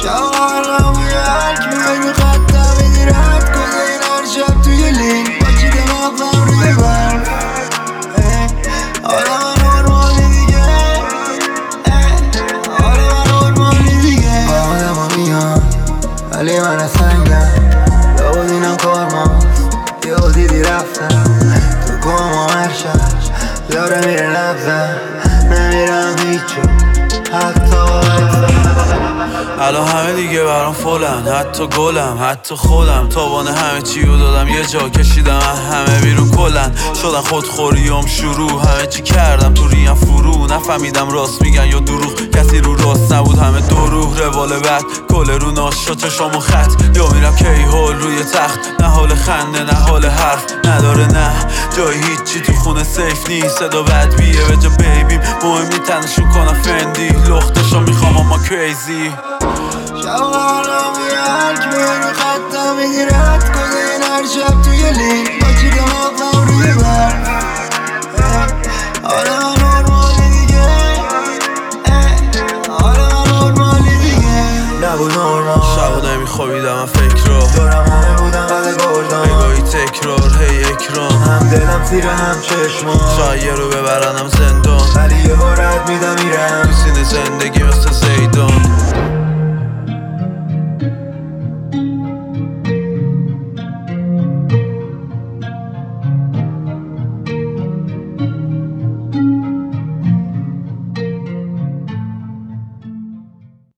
شوارم و یرک میای رو خطم میدی رد کده این هر شب توی لینک با چی دماغم روی برف حالا من نورمالی دیگه حالا من نورمالی دیگه با آدم ها میان ولی من سنگم لابد اینم کارماست یهو دیدی رفتم تو گم و هر شب داره میره نبزم نمیرم هیچو حتی الان همه دیگه برام فلن، حتی گلم حتی خودم تابانه همه چیو دادم یه جا کشیدم همه بیرون کلن شدن خودخوریام شروع همه چی کردم تو ریم فرو نفهمیدم راست میگن یا دروغ کسی رو راست نبود همه دروغ روال بد کل رو ناشا چشام و خط یا میرم کی هول روی تخت نه حال خنده نه حال حرف نداره نه جای هیچی تو خونه سیف نیست صدا بد بیه به جا بیبیم مهمی تنشون کنم فندی لختشو میخوام اما کریزی شوارم و یرک میای رو خطم میدی رد کده این هر شب توی لینک با چی دماغم روی برف حالا من نورمالی دیگه حالا من نورمالی دیگه نبود نورمال شبا نمیخوابیدم من فکر رو دورم همه بودن قد گردم نگاهی تکرار هی اکران هم دلم زیر هم چشمان شاید یه رو ببرنم زندان ولی یه رد میدم میرم تو سینه زندگی مثل زیدان